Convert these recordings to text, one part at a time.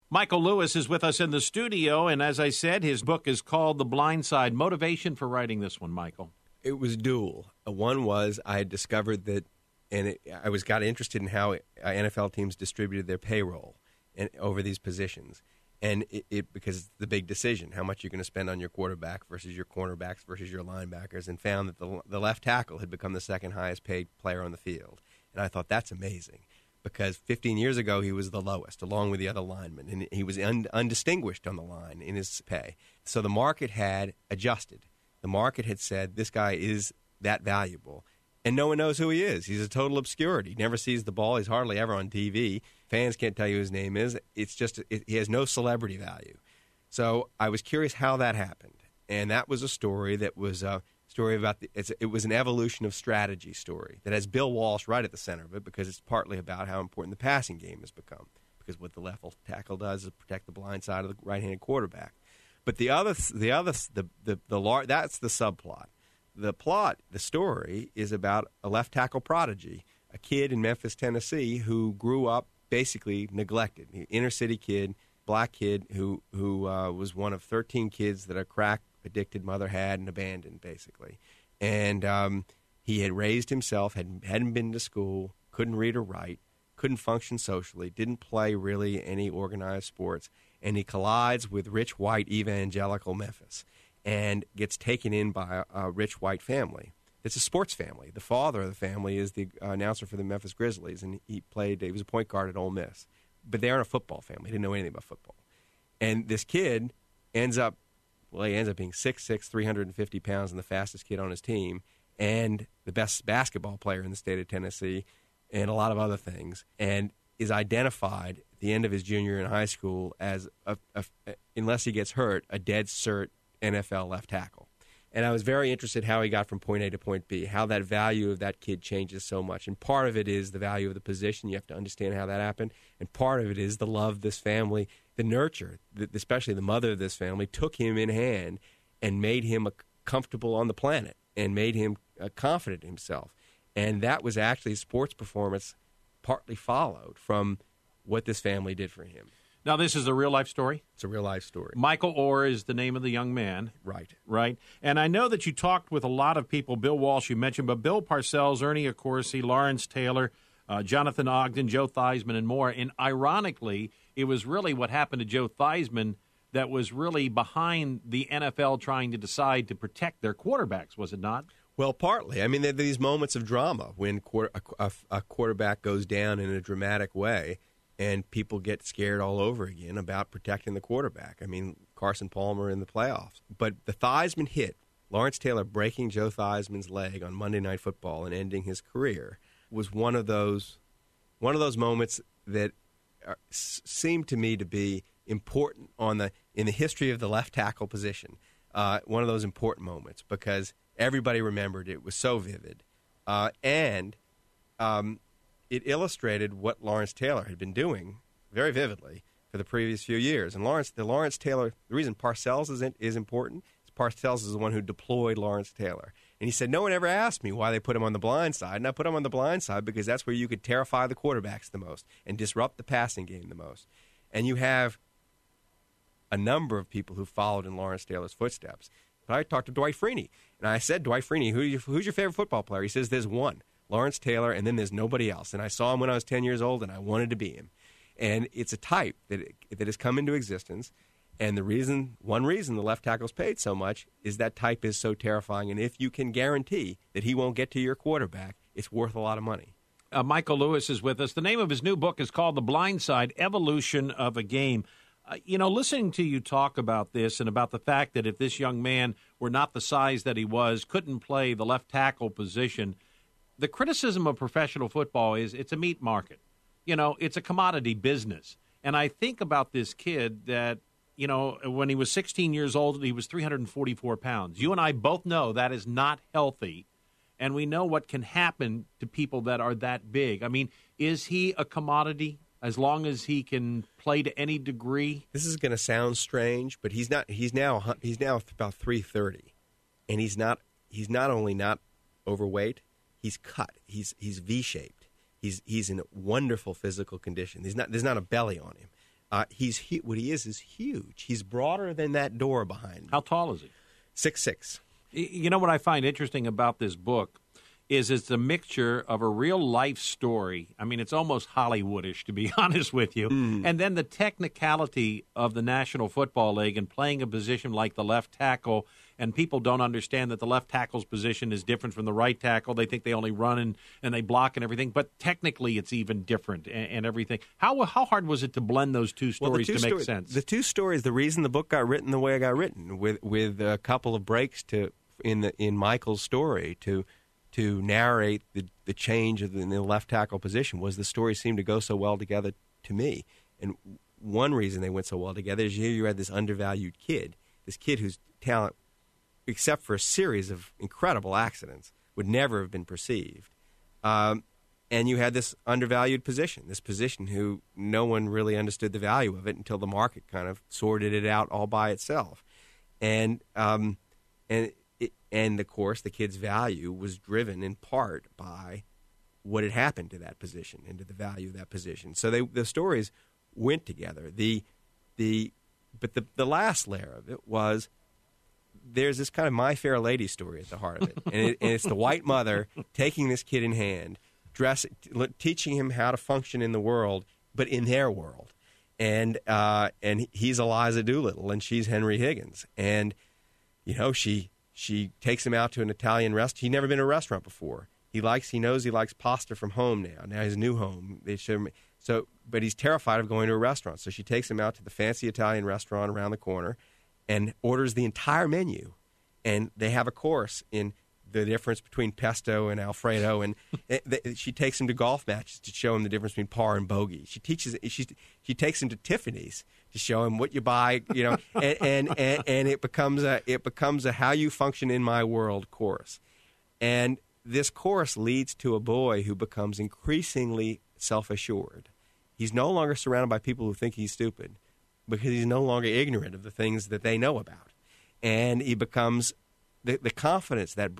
Michael Lewis is with us in the studio, and as I said, his book is called The Blind Side. Motivation for writing this one, Michael? It was dual. One was I had discovered that, I got interested in how NFL teams distributed their payroll over these positions. And because it's the big decision, how much you're going to spend on your quarterback versus your cornerbacks versus your linebackers, and found that the left tackle had become the second highest paid player on the field. And I thought, that's amazing, because 15 years ago he was the lowest, along with the other linemen, and he was undistinguished on the line in his pay. So the market had adjusted. The market had said, this guy is that valuable, and no one knows who he is. He's a total obscurity. He never sees the ball. He's hardly ever on TV. Fans can't tell you who his name is. It's just he has no celebrity value. So I was curious how that happened, and that was a story that was a story about it was an evolution of strategy story that has Bill Walsh right at the center of it, because it's partly about how important the passing game has become, because what the left tackle does is protect the blind side of the right-handed quarterback. But that's the subplot. The story is about a left tackle prodigy, a kid in Memphis, Tennessee, who grew up basically neglected. Inner city kid, black kid who was one of 13 kids that a crack addicted mother had and abandoned, basically. And he had raised himself, hadn't been to school, couldn't read or write, couldn't function socially, didn't play really any organized sports, and he collides with rich white evangelical Memphis and gets taken in by a rich white family. It's a sports family. The father of the family is the announcer for the Memphis Grizzlies, and he was a point guard at Ole Miss. But they aren't a football family. He didn't know anything about football. And this kid ends up being 6'6", 350 pounds, and the fastest kid on his team, and the best basketball player in the state of Tennessee, and a lot of other things, and is identified at the end of his junior year in high school as, unless he gets hurt, a dead cert NFL left tackle. And I was very interested how he got from point A to point B, how that value of that kid changes so much. And part of it is the value of the position. You have to understand how that happened. And part of it is the love this family, the nurture, especially the mother of this family, took him in hand and made him comfortable on the planet and made him confident in himself. And that was actually sports performance partly followed from what this family did for him. Now, this is a real-life story? It's a real-life story. Michael Orr is the name of the young man. Right. Right. And I know that you talked with a lot of people. Bill Walsh, you mentioned, but Bill Parcells, Ernie Accorsi, Lawrence Taylor, Jonathan Ogden, Joe Theismann, and more. And ironically, it was really what happened to Joe Theismann that was really behind the NFL trying to decide to protect their quarterbacks, was it not? Well, partly. I mean, there are these moments of drama when a quarterback goes down in a dramatic way, and people get scared all over again about protecting the quarterback. I mean, Carson Palmer in the playoffs. But the Theismann hit, Lawrence Taylor breaking Joe Theismann's leg on Monday Night Football and ending his career, was one of those moments that seemed to me to be important in the history of the left tackle position. One of those important moments, because everybody remembered it was so vivid. It illustrated what Lawrence Taylor had been doing very vividly for the previous few years. And the reason Parcells is important is Parcells is the one who deployed Lawrence Taylor. And he said, no one ever asked me why they put him on the blind side. And I put him on the blind side because that's where you could terrify the quarterbacks the most and disrupt the passing game the most. And you have a number of people who followed in Lawrence Taylor's footsteps. But I talked to Dwight Freeney, and I said, Dwight Freeney, who's your favorite football player? He says, there's one. Lawrence Taylor, and then there's nobody else. And I saw him when I was 10 years old, and I wanted to be him. And it's a type that has come into existence. And one reason the left tackle's paid so much is that type is so terrifying. And if you can guarantee that he won't get to your quarterback, it's worth a lot of money. Michael Lewis is with us. The name of his new book is called The Blind Side, Evolution of a Game. Listening to you talk about this and about the fact that if this young man were not the size that he was, couldn't play the left tackle position, the criticism of professional football is it's a meat market. It's a commodity business. And I think about this kid that, when he was 16 years old, he was 344 pounds. You and I both know that is not healthy. And we know what can happen to people that are that big. I mean, is he a commodity as long as he can play to any degree? This is going to sound strange, but he's not. He's now about 330, and he's not only not overweight. He's cut. He's V-shaped. He's in wonderful physical condition. There's not a belly on him. What he is huge. He's broader than that door behind me. How tall is he? 6'6". You know what I find interesting about this book is it's a mixture of a real-life story. I mean, it's almost Hollywoodish, to be honest with you. And then the technicality of the National Football League and playing a position like the left tackle, and people don't understand that the left tackle's position is different from the right tackle. They think they only run and they block and everything, but technically it's even different and everything. How hard was it to blend those two stories to make sense? The two stories, the reason the book got written the way it got written, with a couple of breaks in Michael's story to narrate the change in the left tackle position, was the stories seemed to go so well together to me. And one reason they went so well together is here you had this undervalued kid, this kid whose talent, except for a series of incredible accidents, would never have been perceived. And you had this undervalued position, this position who no one really understood the value of it until the market kind of sorted it out all by itself. And of course, the kid's value was driven in part by what had happened to that position and to the value of that position. So the stories went together. But the last layer of it was there's this kind of My Fair Lady story at the heart of it. And it's the white mother taking this kid in hand, teaching him how to function in the world, but in their world. And he's Eliza Doolittle, and she's Henry Higgins. And, she takes him out to an Italian restaurant. He'd never been to a restaurant before. He knows he likes pasta from home now. Now his new home. But he's terrified of going to a restaurant. So she takes him out to the fancy Italian restaurant around the corner and orders the entire menu. And they have a course in the difference between pesto and Alfredo. And she takes him to golf matches to show him the difference between par and bogey. She takes him to Tiffany's to show him what you buy, and it becomes a how you function in my world course. And this course leads to a boy who becomes increasingly self-assured. He's no longer surrounded by people who think he's stupid because he's no longer ignorant of the things that they know about. And he becomes the confidence that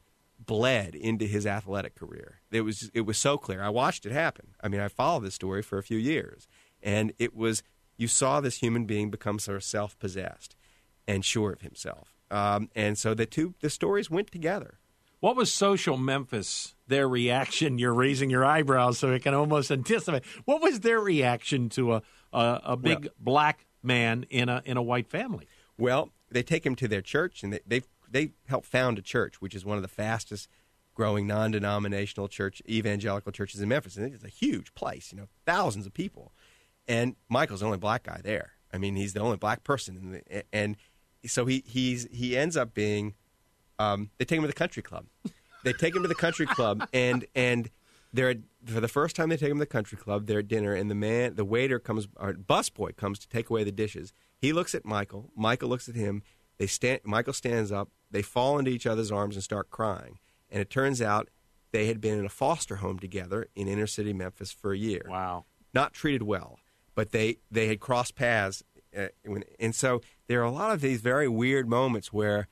bled into his athletic career. It was so clear. I watched it happen. I mean, I followed this story for a few years, and you saw this human being become sort of self-possessed and sure of himself. And so the stories went together. What was Social Memphis, their reaction? You're raising your eyebrows so it can almost anticipate. What was their reaction to a big black man in a white family? Well, they take him to their church, and they helped found a church, which is one of the fastest growing non-denominational evangelical churches in Memphis. And it's a huge place, thousands of people. And Michael's the only black guy there. I mean, he's the only black person. And so he ends up being they take him to the country club. They take him to the country club, and they're for the first time they take him to the country club. They're at dinner, and the waiter comes, or busboy comes to take away the dishes. He looks at Michael. Michael looks at him. Michael stands up. They fall into each other's arms and start crying. And it turns out they had been in a foster home together in inner city Memphis for a year. Wow. Not treated well, but they had crossed paths. And so there are a lot of these very weird moments where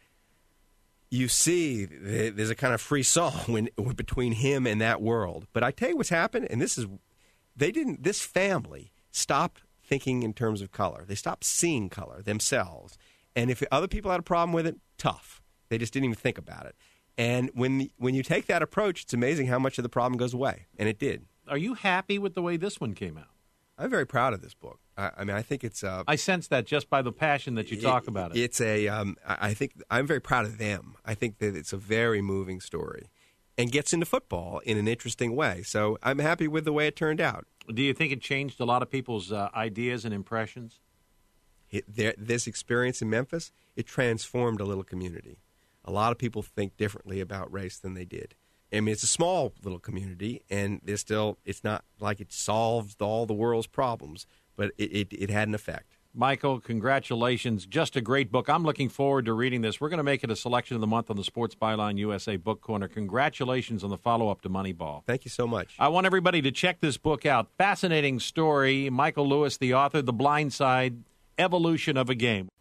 you see there's a kind of free song between him and that world. But I tell you what's happened, and this family stopped thinking in terms of color. They stopped seeing color themselves. And if other people had a problem with it, tough. They just didn't even think about it. And when you take that approach, it's amazing how much of the problem goes away. And it did. Are you happy with the way this one came out? I'm very proud of this book. I mean, I think it's. I sense that just by the passion that you talk about it. It's a. I think I'm very proud of them. I think that it's a very moving story, and gets into football in an interesting way. So I'm happy with the way it turned out. Do you think it changed a lot of people's ideas and impressions? This experience in Memphis, it transformed a little community. A lot of people think differently about race than they did. I mean, it's a small little community, and it's not like it solved all the world's problems, but it had an effect. Michael, congratulations. Just a great book. I'm looking forward to reading this. We're going to make it a selection of the month on the Sports Byline USA Book Corner. Congratulations on the follow-up to Moneyball. Thank you so much. I want everybody to check this book out. Fascinating story. Michael Lewis, the author, The Blind Side, Evolution of a Game.